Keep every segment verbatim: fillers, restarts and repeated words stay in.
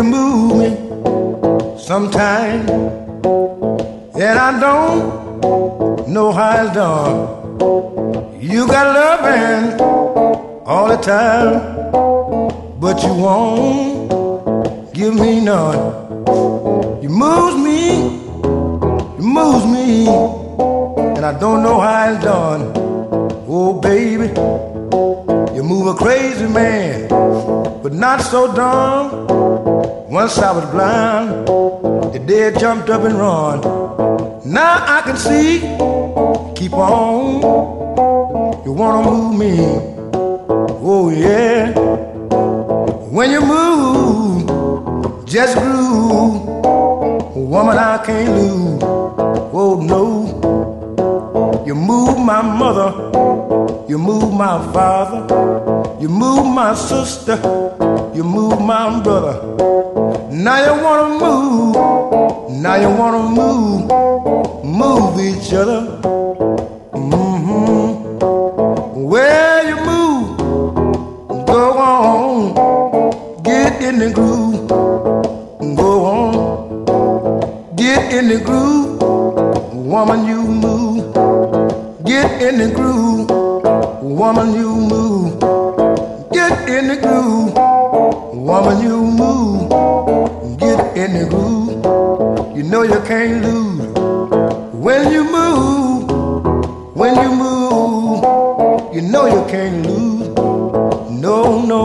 you move me sometime, and I don't know how it's done. You got loving all the time, but you won't give me none. You moves me, you moves me, and I don't know how it's done. Oh baby, you move a crazy man, but not so dumb. Once I was blind, the dead jumped up and run. Now I can see, keep on, you wanna move me. Oh yeah, when you move, just groove. Woman, I can't lose. Oh no, you move my mother, you move my father, you move my sister, you move my brother. Now you wanna move, now you wanna move, move each other. Mm-hmm. Where you move, go on, get in the groove, go on, get in the groove, woman you move, get in the groove, woman you move, get in the groove, woman you move, get in the groove, you know you can't lose. When you move, when you move, you know you can't lose. No, no.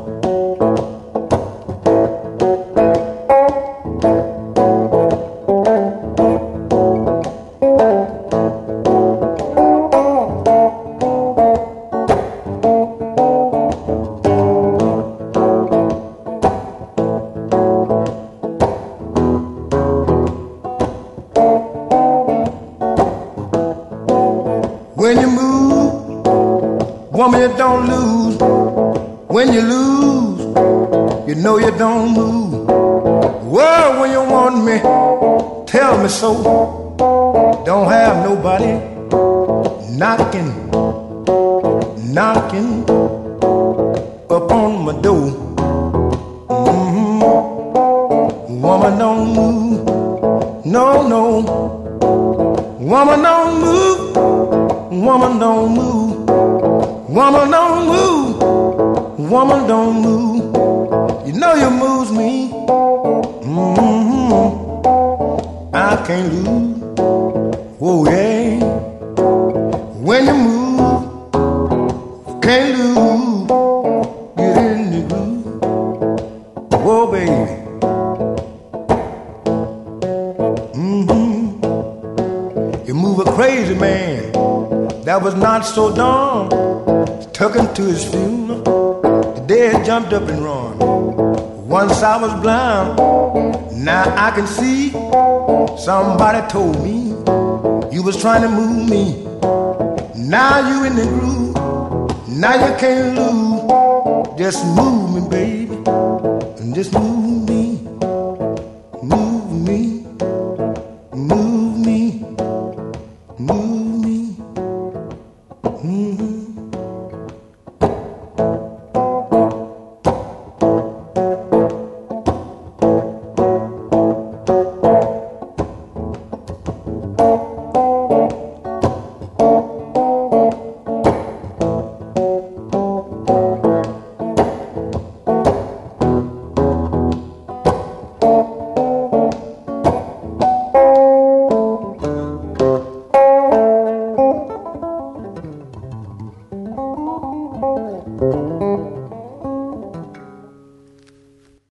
When you move, woman, you don't lose. When you lose, you know you don't move. Well, when you want me, tell me so. Don't have nobody knocking, knocking upon my door. Mm-hmm. Woman, don't move. No, no. Woman, don't move. Woman, don't move. Woman, don't move. Woman, don't move. You know you moves me. Mm-hmm. I can't lose. Oh yeah. When you move, can't lose. Get in the groove. Oh baby. Mm-hmm. You move a crazy man that was not so dumb. Took him to his funeral. The dead jumped up and run. Once I was blind, now I can see. Somebody told me you was trying to move me. Now you in the groove. Now you can't lose. Just move me, baby, and just move.